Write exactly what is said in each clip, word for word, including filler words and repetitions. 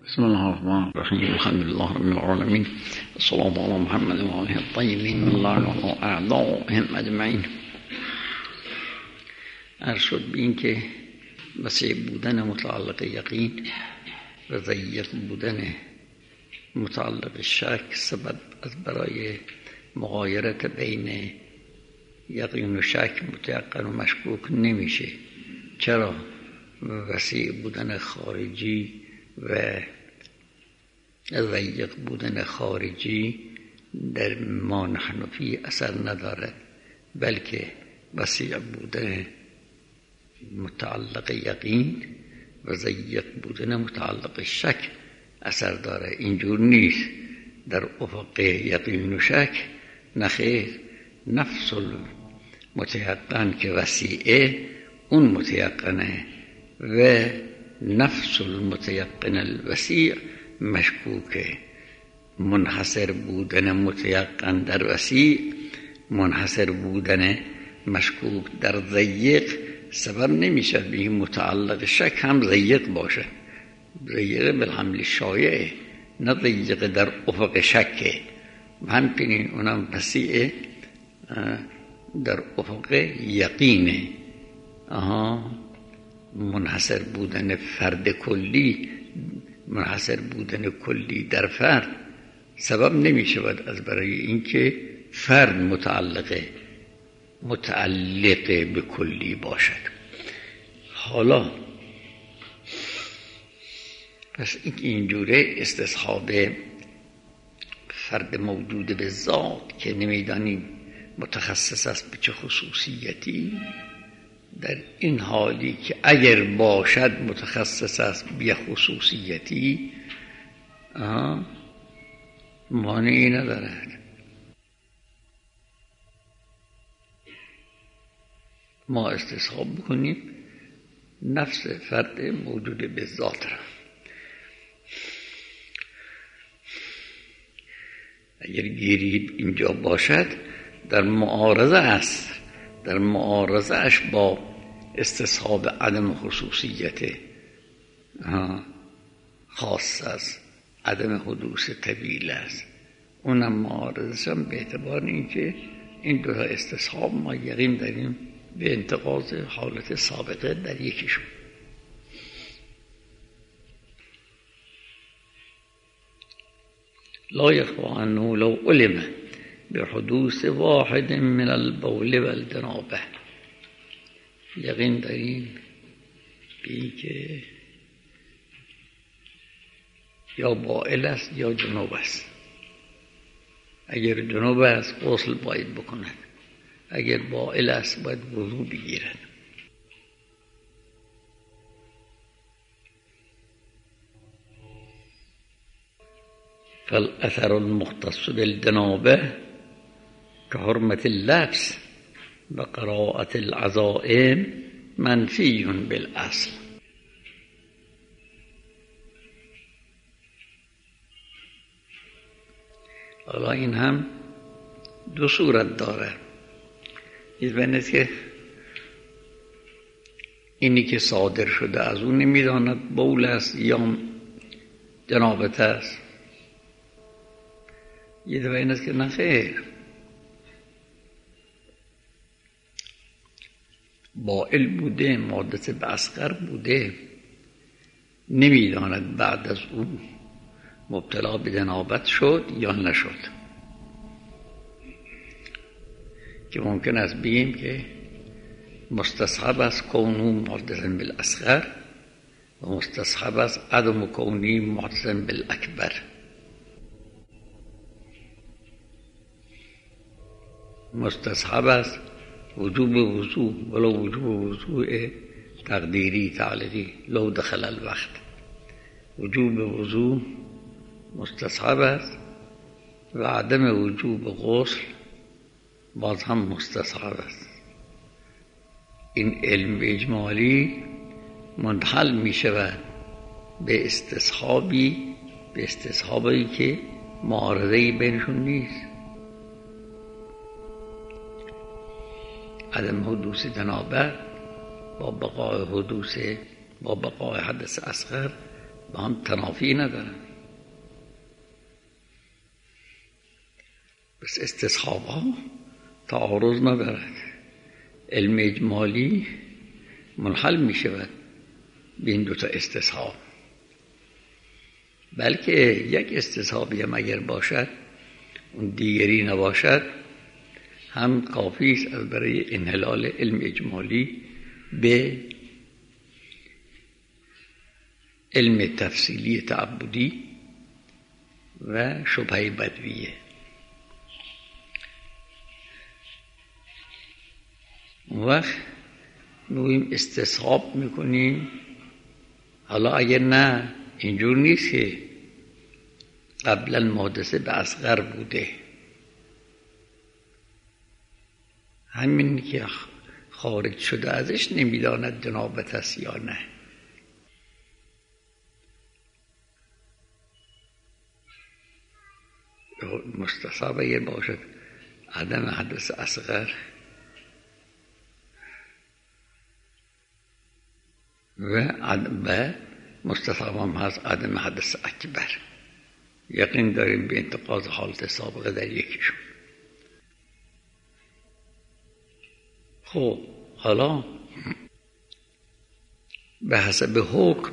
بسم الله الرحمن الرحيم الحمد لله رب العالمين الصلاة على محمد وآله الطيبين الله وأعضائهم أجمعين. عرض شد به این که وسیع بودن متعلق یقین و ضیق بودن متعلق شک سبب از برای مغایرت بین یقین و شک متیقن و مشکوک نمیشه. چرا؟ وسیع بودن خارجی و ضیق بودن خارجی در ما نحن فی اثر ندارد، بلکه وسیع بودن متعلق یقین و ضیق بودن متعلق شک اثر داره. اینجور نیست در افق یقین و شک، نخیر، نفس المتیقن که وسیعه اون متیقنه و نفس المتیقن الوسیع مشکوکه. منحصر بودن متیقن در وسیع، منحصر بودن مشکوک در ضیق سبب نمیشه به متعلق شک هم ضیق باشه. ضیق بالحمل شایعه، نه ضیق در افق شکه. همچنین اونم وسیع در افق یقینه. آها، منحصر بودن فرد کلی، منحصر بودن کلی در فرد سبب نمی شود از برای اینکه فرد متعلقه متعلق به کلی باشد. حالا پس اینجوره استصحاب فرد موجود به ذات که نمیدانیم متخصص است به چه خصوصیتی، در این حالی که اگر باشد متخصص است به خصوصیتی مانعی ندارد. ما استصحاب بکنیم نفس فرد موجود به ذات را. اگر گیری اینجا باشد در معارضه است، در معارضه اش با استصحاب عدم خصوصیت خاص است، عدم حدوث طویل است. اونم معارضه هم به اعتبار اینکه این دو استصحاب ما یقین داریم به انتقاض حالت سابقه در یکیشون. لا يخفى عنه لو علم بحدوث واحد من البول والجنابه. یقین داریم به این که یا بائل است یا جنوب است. اگر جنوب است غسل باید بکند، اگر بائل است باید وضو بگیرد. فالاثر المختص بالجنابه كحرمة اللبس وقراءة العزائم منفی بالاصل. حالا این هم دو صورت داره. این بینید که اینی که صادر شده از اون نمیداند بول است یا جنابت است. یه دفعه این است که نه خیر، بائل بوده، مادت به اصغر بوده، نمیداند بعد از اون مبتلا به جنابت شد یا نشد. که ممکن است بگیم که مستصحب است کونه محدثا بالاصغر و مستصحب است عدم کونه محدثا بالاکبر. مستصحب است وجوب وضوء ولو وجوب وضوء تقدیری تعلیقی لو دخل الوقت. وجوب وضوء مستصحب است و عدم وجوب غسل باز هم مستصحب است. این علم اجمالی منحل می شود به استصحابی به استصحابی که معارضه‌ای بینشون نیست. عدم حدوث جنابت با بقای حدوث با بقای حدث اصغر با هم تنافی ندارن. بس استصحاب ها تعارض ندارد. علم اجمالی منحل می شود به این دوتا استصحاب، بلکه یک استصحابی هم اگر باشد اون دیگری نباشد هم کافی است از برای انحلال علم اجمالی به علم تفصیلی تعبدی و شبهه بدویه. اون وقت میگوییم استصحاب میکنیم. حالا اگر نه اینجور نیست که قبلا محدثه به اصغر بوده، همین که خارج شده ازش نمیداند جنابت است یا نه. مستصحب اگر باشد عدم حدث اصغر و مستصحب هم هست عدم حدث اکبر. یقین داریم به انتقاض حالت سابقه در یکیشون. خب حالا به حسب حکم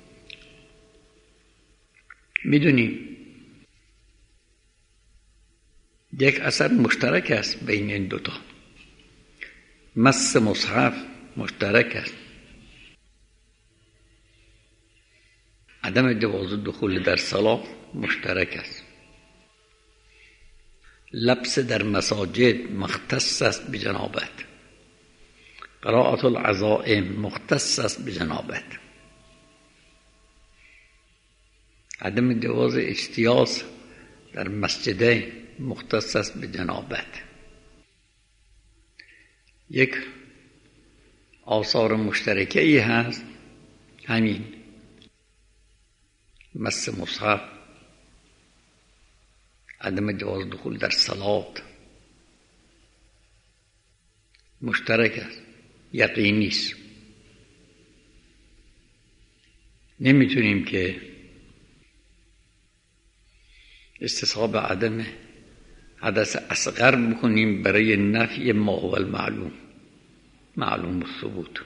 میدونیم یک اثر مشترک است بین این دوتا. مس مصحف مشترک است. عدم جواز دخول در صلاة مشترک است. لبس در مساجد مختص است به جنابت. قرائت العزائم مختص است به جنابت. عدم جواز اجتیاز در مسجد مختص است به جنابت. یک آثار مشترکه ای هست، همین مس مصحف، عدم جواز دخول در صلات مشترک است، یقینی است. نمیتونیم که استصحاب عدم حدث اصغر بکنیم برای نفی ما هو المعلوم، معلوم الثبوت.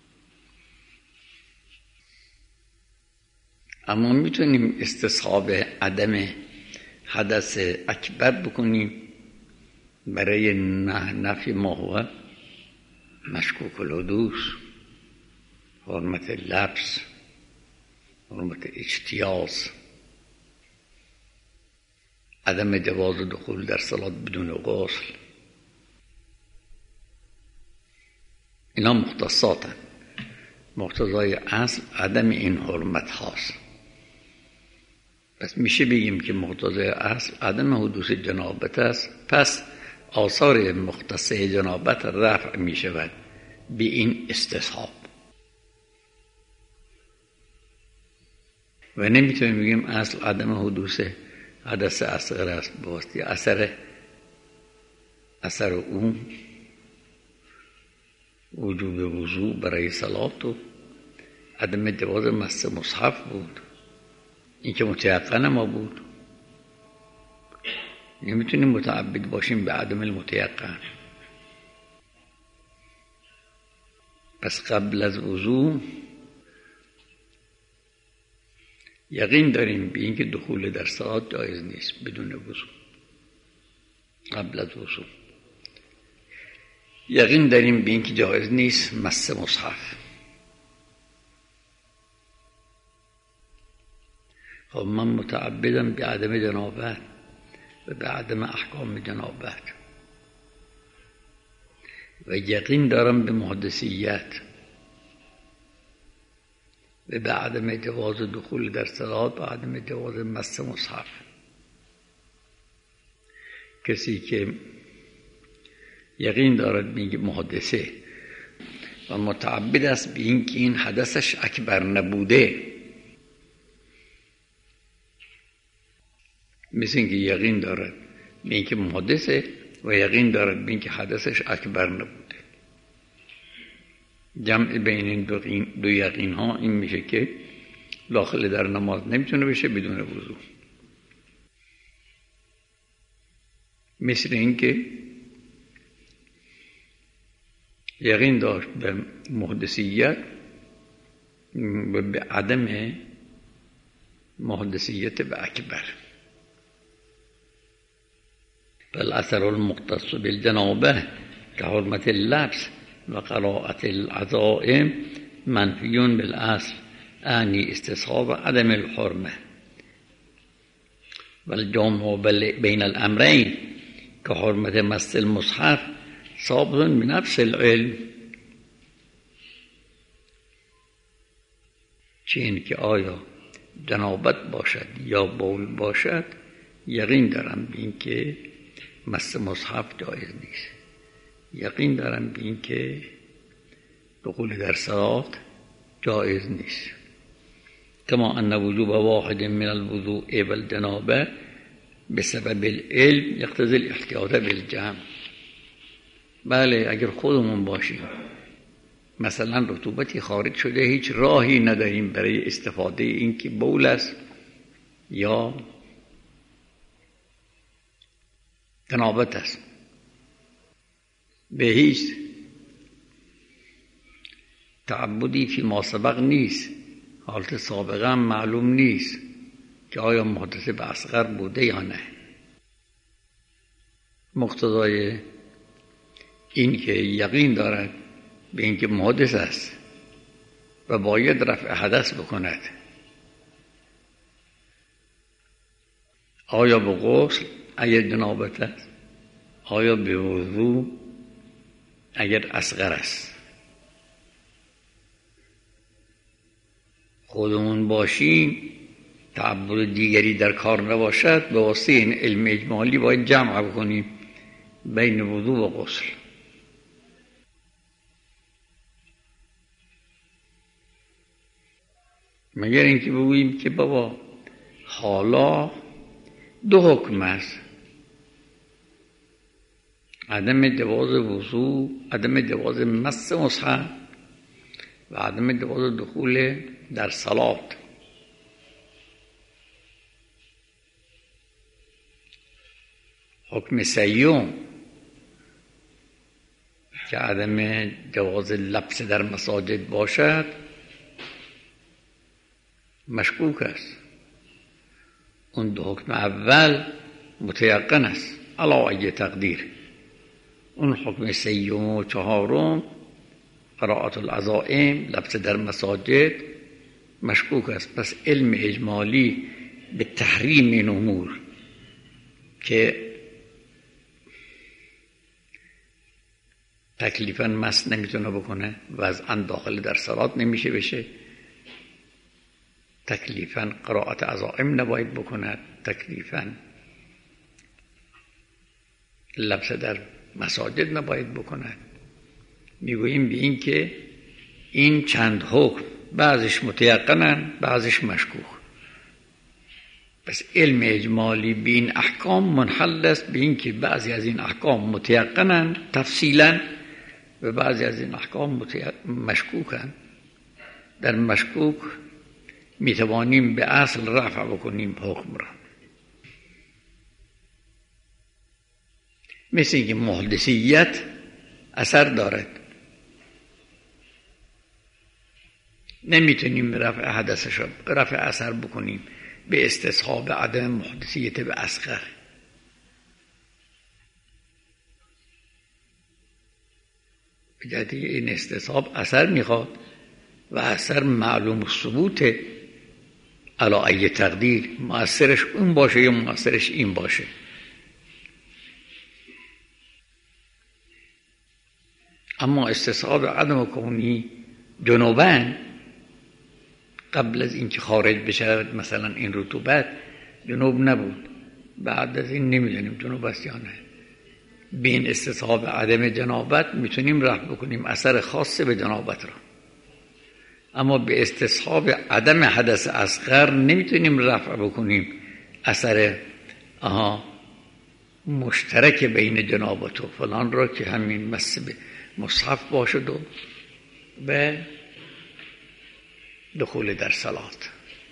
اما میتونیم استصحاب عدم حدث اکبر بکنیم برای نفی ما هو مشکوک الحدوث، حرمت لبس، حرمت اجتیاز، عدم جواز دخول در صلاة بدون غسل. اینا مختصاتن. مقتضای اصل عدم این حرمت هاست. پس میشه بگیم که مقتضای اصل عدم حدوث جنابت است، پس آثار مختصه جنابت رفع میشود به این استصحاب. و نمیتونیم بگیم اصل عدم حدوث حدث اصغر است، باستی اثر اثر اون وجوب وضوء برای صلات و عدم جواز مس مصحف بود. این که متیقن ما بود. نمیتونیم متعبد باشیم به عدم المتیقن. پس قبل از وضوء یقین داریم به اینکه دخول در صلات جایز نیست بدون وضوء. قبل از وضوء یقین داریم به اینکه جایز نیست مس مصحف. خب من متعبدم به عدم جنابت و به عدم احکام جنابت و یقین دارم به محدثیت و به عدم جواز دخول در صلات و عدم جواز مس مصحف. کسی که یقین دارد به اینکه محدثه و متعبد است به اینکه این حدثش اکبر نبوده، مثل اینکه یقین دارد به اینکه محدثه و یقین دارد به اینکه حدثش اکبر نبوده. جمع بین این دو, دو یقین ها این میشه که داخل در نماز نمیتونه بشه بدون وضو. مثل این که یقین داشت به محدثیت و به عدم محدثیت به اکبر. فالاثر المختص بالجنابه كحرمة اللبس و قراءة العزائم منفی بالاصل اعنی استصحاب عدم الحرمه والجامع بین الامرین كحرمة مس المصحف ثابت بنفس العلم. چین که آیا جنابت باشد یا بول باشد یقین دارم به این که مس مصحف جایز نیست، یقین دارم به این که دخول در صلات جایز نیست. کما ان وجوب واحد من الوضوء والجنابه بسبب العلم یقتضی الاحتیاط بالجمع. بله اگر خودمون باشیم مثلا رطوبتی خارج شده، هیچ راهی نداریم برای استفاده این که بول است یا جنابت است، به هیچ تعبدی فی ما سبق نیست، حالت سابقه هم معلوم نیست که آیا محدث به اصغر بوده یا نه. مقتضای این که یقین دارد به اینکه محدث است و باید رفع حدث بکند، آیا به غسل اگر جنابت است، آیا به وضو اگر اصغر است. خودمون باشیم تعبد دیگری در کار نباشد، به واسطه این علم اجمالی باید جمع بکنیم بین وضو و غسل. مگر اینکه بگوییم که بابا حالا دو حکم است، عدم جواز وضو، عدم جواز مس مصحف و عدم جواز دخول در صلات. حکم سیوم که عدم جواز لبس در مساجد باشد مشکوک است. اون دو حکم اول متیقن است علی ای تقدیر. اون حکم سیوم و چهارم قراءت العزائم لبس در مساجد مشکوک است. پس علم اجمالی به تحریم این امور که تکلیفاً مس نمیتونه بکنه و از ان داخل در صلات نمیشه بشه، تکلیفاً قراءت عزائم نباید بکند، تکلیفاً لبس در مساجد نباید بکند. میگوییم به این که این چند حکم بعضش متیقنن بعضش مشکوک. پس علم اجمالی به این احکام منحل است به این که بعضی از این احکام متیقنن تفصیلا و بعضی از این احکام مشکوکن. در مشکوک میتوانیم به اصل رفع بکنیم حکم را. مثل اینکه محدثیت اثر دارد، نمیتونیم رفع حدثش رفع اثر بکنیم به استصحاب عدم محدثیت به اصغر. به جهت این استصحاب اثر میخواد و اثر معلوم ثبوت علی ای تقدیر، مؤثرش اون باشه یا مؤثرش این باشه. اما استصحاب عدم کونی جنوبن قبل از اینکه خارج بشه مثلا این رطوبت جنوب نبود، بعد از این نمیدونیم جنوب است یا نه. بین استصحاب عدم جنابت میتونیم رفع بکنیم اثر خاص به جنابت را، اما به استصحاب عدم حدث اصغر نمیتونیم رفع بکنیم اثر آها مشترک بین جنابت و فلان را که همین مس به مصحف باشد و به دخول در صلات.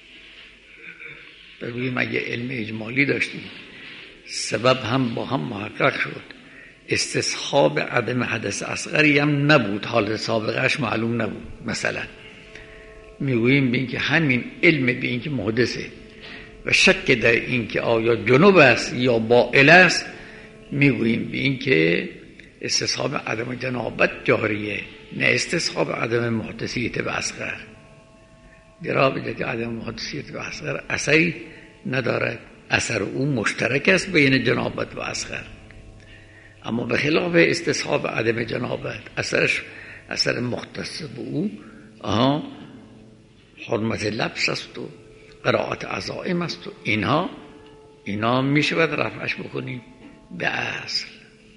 بگوییم اگه علم اجمالی داشتیم سبب هم با هم محقق شد، استصحاب عدم حدث اصغری هم نبود، حالت سابقهش معلوم نبود، مثلا میگوییم به این که همین علم به این که محدثه و شک در این که آیا جنوب است یا بائل است، میگوییم به این که استصحاب عدم جنابت جاریه، نه استصحاب عدم محدثیت به اصغر. درا بجه که عدم محدثیت به اصغر اثری ندارد، اثر او مشترک است بین جنابت و اصغر، اما به خلاف استصحاب عدم جنابت اثرش اثر مختص به او آها حرمت لبس است و قرائت عزائم است و اینها اینا می شود رفعش بکنیم به اصل.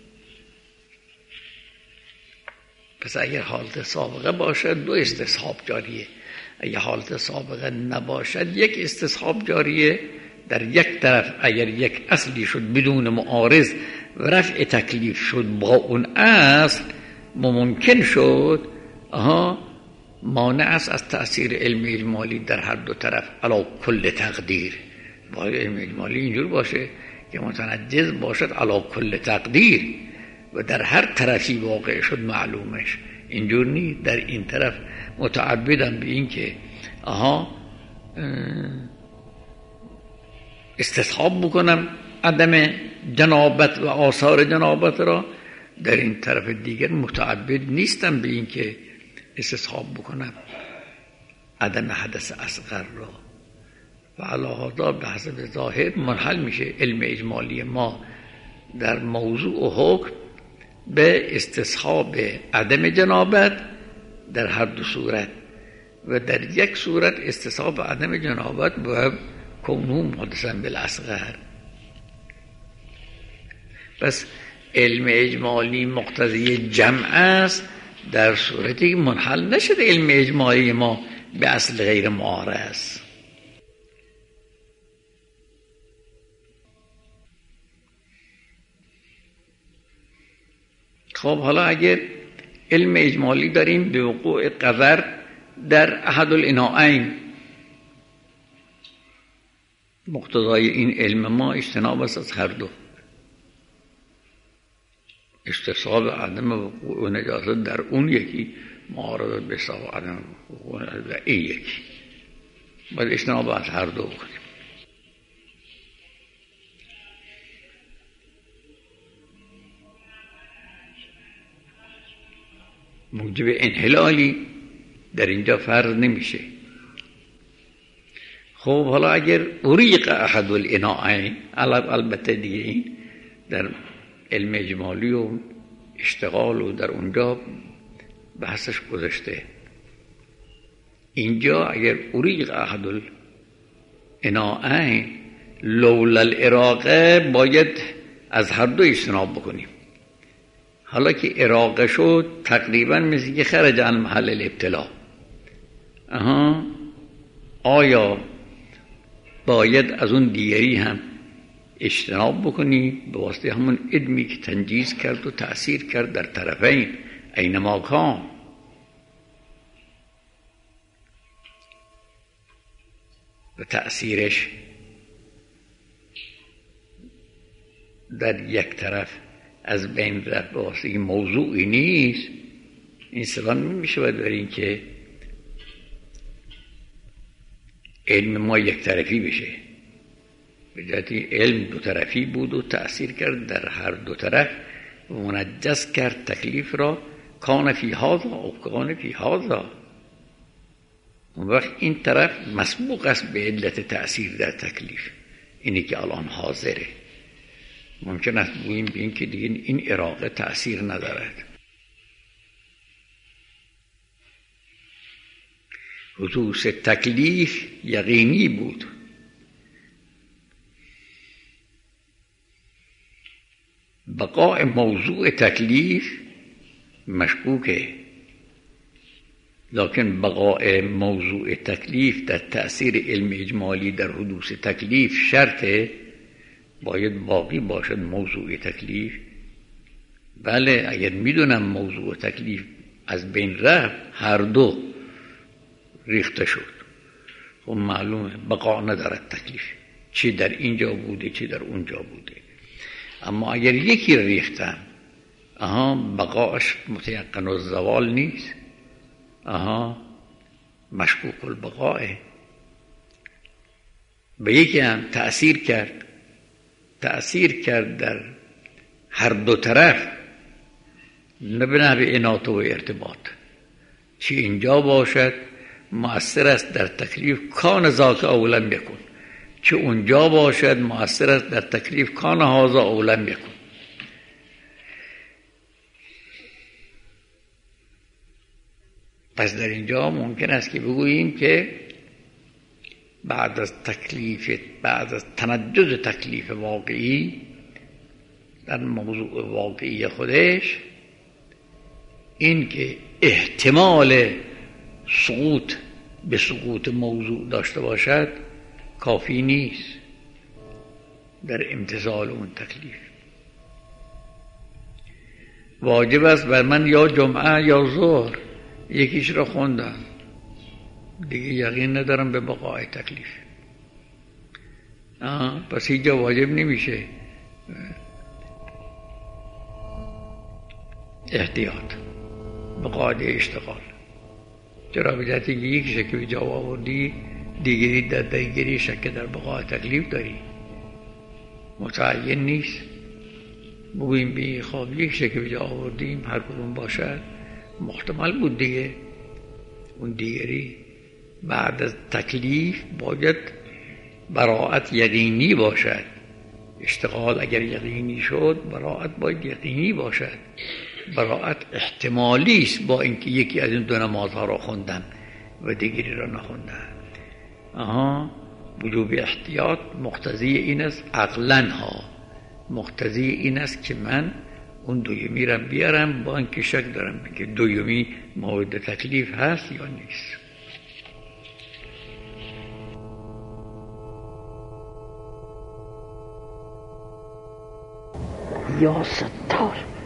پس اگر حالت سابقه باشد دو استصحاب جاریه، اگر حالت سابقه نباشد یک استصحاب جاریه. در یک طرف اگر یک اصلی شد بدون معارض و رفع تکلیف شد با اون اصل ممکن شد، آها مانع است از تأثیر علم اجمالی در هر دو طرف علی کل تقدیر. باید علم اجمالی اینجور باشه که متنجز باشد علی کل تقدیر و در هر طرفی واقع شد معلومش. اینجور نیست در این طرف متعبدم به این که آها استصحاب بکنم عدم جنابت و آثار جنابت را، در این طرف دیگر متعبد نیستم به این که استصحاب بکنم عدم حدث اصغر را. و علی هذا به حسب ظاهر منحل میشه علم اجمالی ما در موضوع و حکم به استصحاب عدم جنابت در هر دو صورت، و در یک صورت استصحاب عدم جنابت باید کونه محدثا بالاصغر. پس علم اجمالی مقتضی جمع است در صورتی که منحل نشد علم اجمالی ما به اصل غیر معارض. خب حالا اگر علم اجمالی داریم به وقوع قدر در احد الاناءین، مقتضای این علم ما اجتناب است از هر دو، استصحاب عدم وقوع نجاست در اون یکی، معارضت به استصحاب عدم وقوع در این یکی، باید اجتناب از هر دو کنیم. موجب انحلالی در اینجا فرض نمیشه. خب حالا اگر اریق احد الاناءین، البته دیگه این در علم اجمالی و اشتغال و در اونجا بحثش گذاشته، اینجا اگر اریق احد الاناءین لولا الاراقه باید از هر دو اجتناب بکنیم. حالا که اراقه شد تقریبا مثل که خرج عن محل الابتلا. اها آیا باید از اون دیگری هم اجتناب بکنی به واسطه همون علمی که تنجیز کرد و تأثیر کرد در طرفین اینما کان؟ و تأثیرش در یک طرف از بین رفت به واسطه موضوعی نیست، این سلام میشه باید برای این که علم ما یک طرفی بشه. به جهتی علم دو طرفی بود و تأثیر کرد در هر دو طرف و منجز کرد تکلیف را، کان فی هذا و کان فی هذا. اون وقت این طرف مسبوق است به علت تأثیر در تکلیف، اینی که الان حاضره. ممکن است بگوییم به این که دیگه این اراقه تأثیر ندارد. حدوث تکلیف یقینی بود، بقاء موضوع تکلیف مشکوکه، لکن بقاء موضوع تکلیف در تأثیر علم اجمالی در حدوث تکلیف شرطه، باید باقی باشد موضوع تکلیف. بله اگر میدونم موضوع تکلیف از بین رفت هر دو ریخته شد، خب معلومه بقا ندارد تکلیف، چی در اینجا بوده چی در اونجا بوده. اما اگر یکی ریختم آها بقاش متیقن و زوال نیست، آها مشکوک البقاه. به یکی هم تأثیر کرد تأثیر کرد در هر دو طرف، نه به نحو عنایت و ارتباط. چی اینجا باشد مؤثر است در تکلیف کان ذاک اولا بکن، چه اونجا باشد مؤثر است در تکلیف کان هذا اولا بکن. پس در اینجا ممکن است که بگوییم که بعد از تکلیف بعد از تنجز تکلیف واقعی در موضوع واقعی خودش، این که احتمال سقوط به سقوط موضوع داشته باشد کافی نیست در امتثال اون تکلیف. واجب است بر من یا جمعه یا ظهر یکیش را خوندم، دیگه یقین ندارم به بقای تکلیف. آه پس هیچ جا واجب نمیشه احتیاط به قاعده اشتغال. چرا به جهتی که یک شک به جا آوردی دیگری در دیگری شک در بقای تکلیف داری، متعین نیست. بگوییم به خواب یک شک به جا آوردیم هر کدوم باشد محتمل بود دیگه. اون دیگری بعد از تکلیف باید براءت یقینی باشد. اشتغال اگر یقینی شد براءت باید یقینی باشد. براءت احتمالی است با اینکه یکی از این دو نمازها را خوندم و دیگری را نخوندم. آها وجوب احتیاط مقتضی این است، عقلاً ها مقتضی این است که من اون دویمی را بیارم با اینکه شک دارم که دویمی مورد تکلیف هست یا نیست. یا ستار